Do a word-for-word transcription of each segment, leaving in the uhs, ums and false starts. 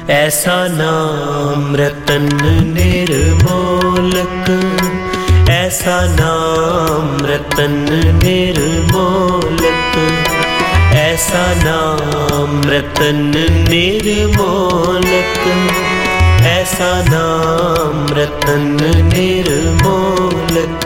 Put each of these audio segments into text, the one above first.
ऐसा नाम रतन निर्मोलक, ऐसा नाम रतन निर्मोलक, ऐसा नाम रतन निर्मोलक, ऐसा नाम रतन निर्मोलक।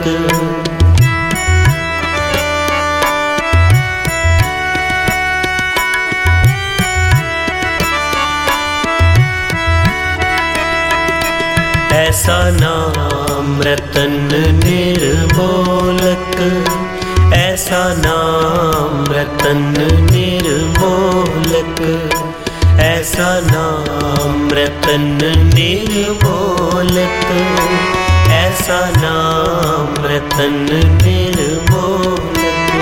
ऐसा नाम रतन निर्मोलक, ऐसा नाम रतन निर्मोलक, ऐसा नाम रतन निर्मोलक, ऐसा नाम रतन निर्मोलक।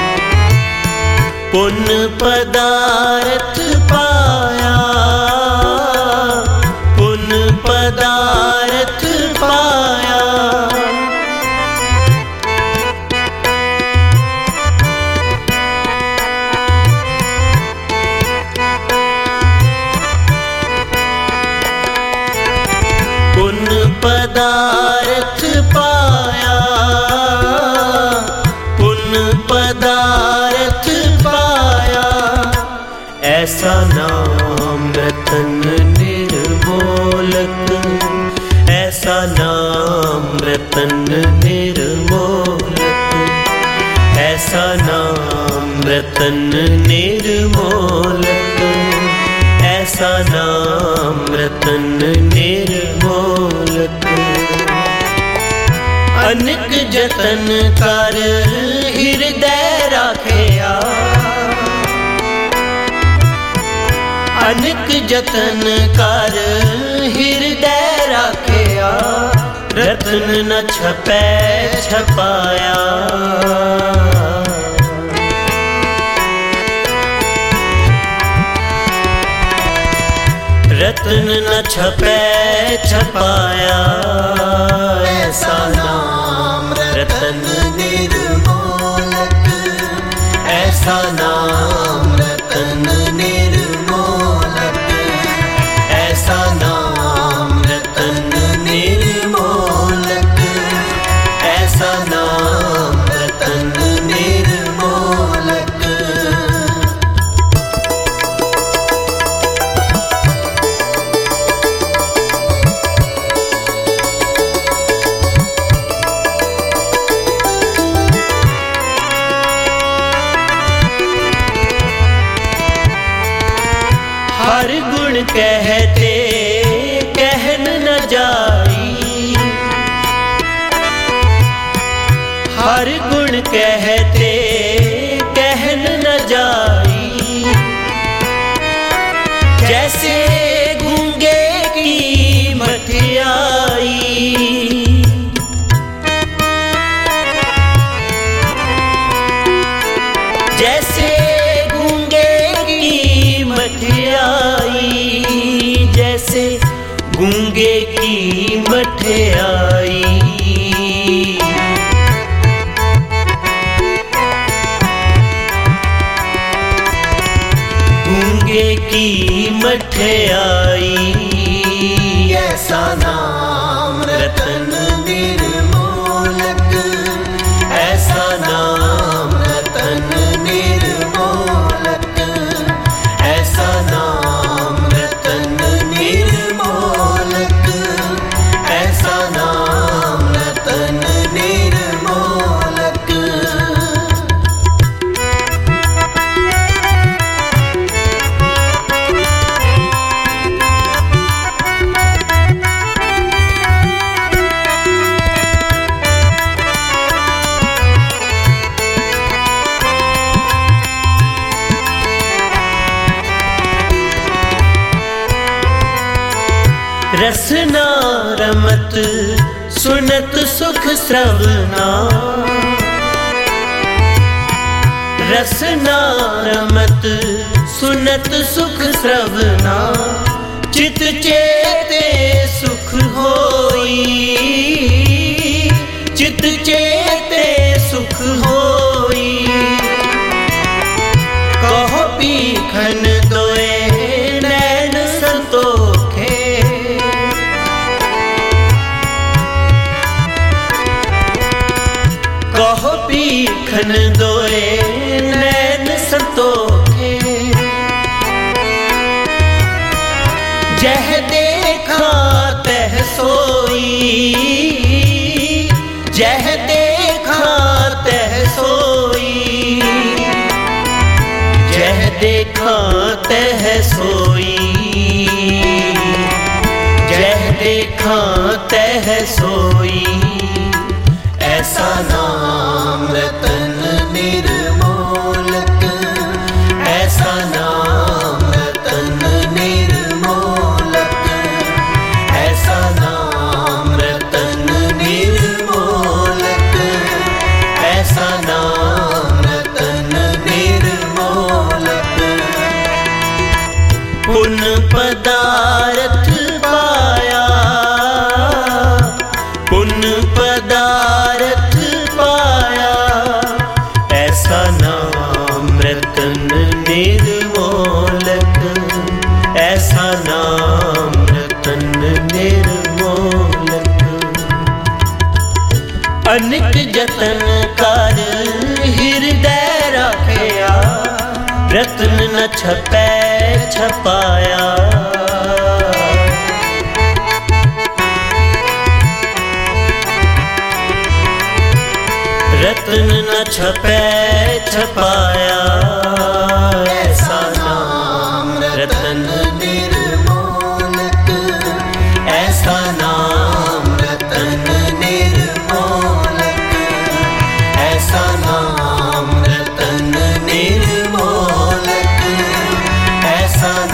पुण्य पदार्थ पाया, पुण्य पदार्थ पाया, पुण्य पदार्थ पाया, पुण्य पदार्थ पाया। ऐसा नाम रतन निर्मोलक, ऐसा नाम रतन निर्मोलक, ऐसा नाम रतन निर्मोलक, ऐसा नाम रतन निर्मोलक। अनेक जतन कर हृदय राखिया, अनेक जतन कर हृदय राखिया, रतन न छपै छपाया। रतन न छपै छपाया, ऐसा नाम रतन निर्मोलक, ऐसा नाम रतन निर्मोलक, ऐसा नाम रतन निर्मोलक, ऐसा नाम रतन निर्मोलक। हर गुण कहते कहन न जाई, हर गुण कहते कहन न जाई, जैसे गूंगे की मठियाई, जैसे गूंगे की मठियाई, जैसे गूंगे की मठियाई। गूंगे की मठियाई, ऐसा नाम रतन निर्मोलक, ऐसा नाम रतन निर्मोलक, ऐसा नाम रतन निर्मोलक, ऐसा नाम रतन निर्मोलक। रसना रमत सुनत सुख श्रवना, रसना रमत सुनत सुख श्रवना, चित चेते सुख होई, चित चेते सुख होई। कहो पीखन दोए नैन संतोष, जह देखा तह सोई, जह देखा तह सोई, जह देखा तह सोई, जह देखा तह सोई। ऐसा नाम रतन निर्मोलक, ऐसा नाम रतन निर्मोलक, ऐसा नाम रतन निर्मोलक, ऐसा नाम रतन निर्मोलक। पुन पदारथ पाया, पुन पदारथ पाया, ऐसा नाम रतन निर्मोलक, ऐसा नाम रतन निर्मोलक। अनिक जतन कर हृदय रखया, रत्न न छपै छपाया। रत्न न छपै छपाया, ऐसा नाम रतन निर्मोलक, ऐसा नाम रतन निर्मोलक, ऐसा नाम रतन निर्मोलक, ऐसा